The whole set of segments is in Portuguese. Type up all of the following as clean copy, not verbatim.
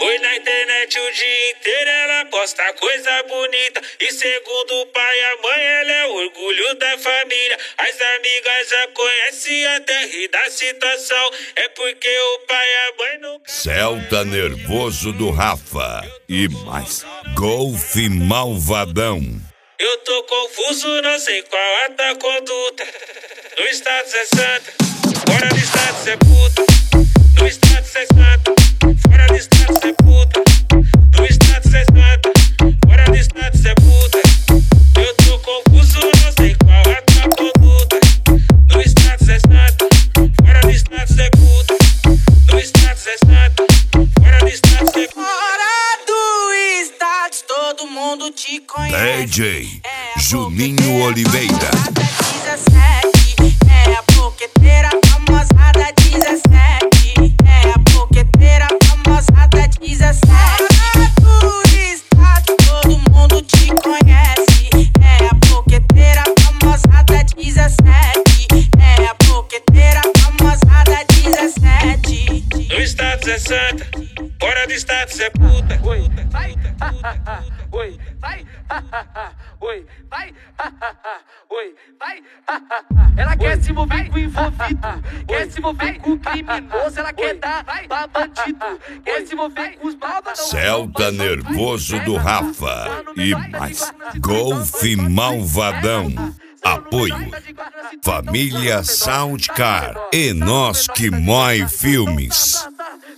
Oi, na internet o dia inteiro ela posta coisa bonita. E segundo o pai e a mãe, ela é o orgulho da família. As amigas já conhecem até rir da situação. É porque o pai e a mãe não... Celta nervoso do Rafa e mais Golfe malvadão. Eu tô confuso, não sei qual a tua conduta. No status é santa, fora do status é puta. No status é santa, fora do status é puta. No status é santa, fora do status é puta. Eu tô confuso, não sei qual a tua conduta. No status é santa, fora do status é puta. No status é santa, fora do status é puta. Fora do status, todo mundo te conhece. DJ Juninho Oliveira. 17, é a boqueteira famosada 17. É a boqueteira famosada 17. Fora do status, todo mundo te conhece. É a boqueteira famosada 17. É a boqueteira famosada 17. No status é santa, fora do status é puta. Oi, vai, oi, vai, oi, vai, oi, vai. Ela quer se envolver com o envolvido, quer se envolver com o criminoso, ela quer dar pra bandido, quer se envolver com os malvados. Celta nervoso do Rafa e mais Golfe malvadão. Apoio Família Soundcar e Nós Que Mói Filmes.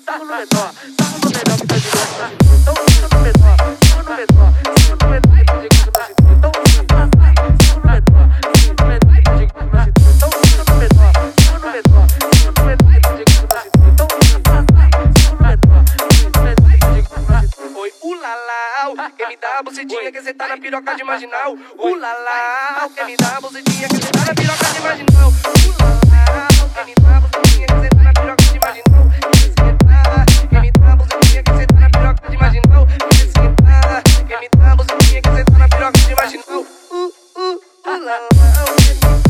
Quer me dar a bucetinha que cê tá na piroca de marginal. Ulalau, quer me dar a bucetinha que cê tá na piroca de marginal. Ulalau, quer me dar a bucetinha que cê tá na piroca de marginal. Quer me dar a bucetinha que cê tá na piroca de marginal. Quer me dar a bucetinha que cê tá na piroca de marginal. Ulalau.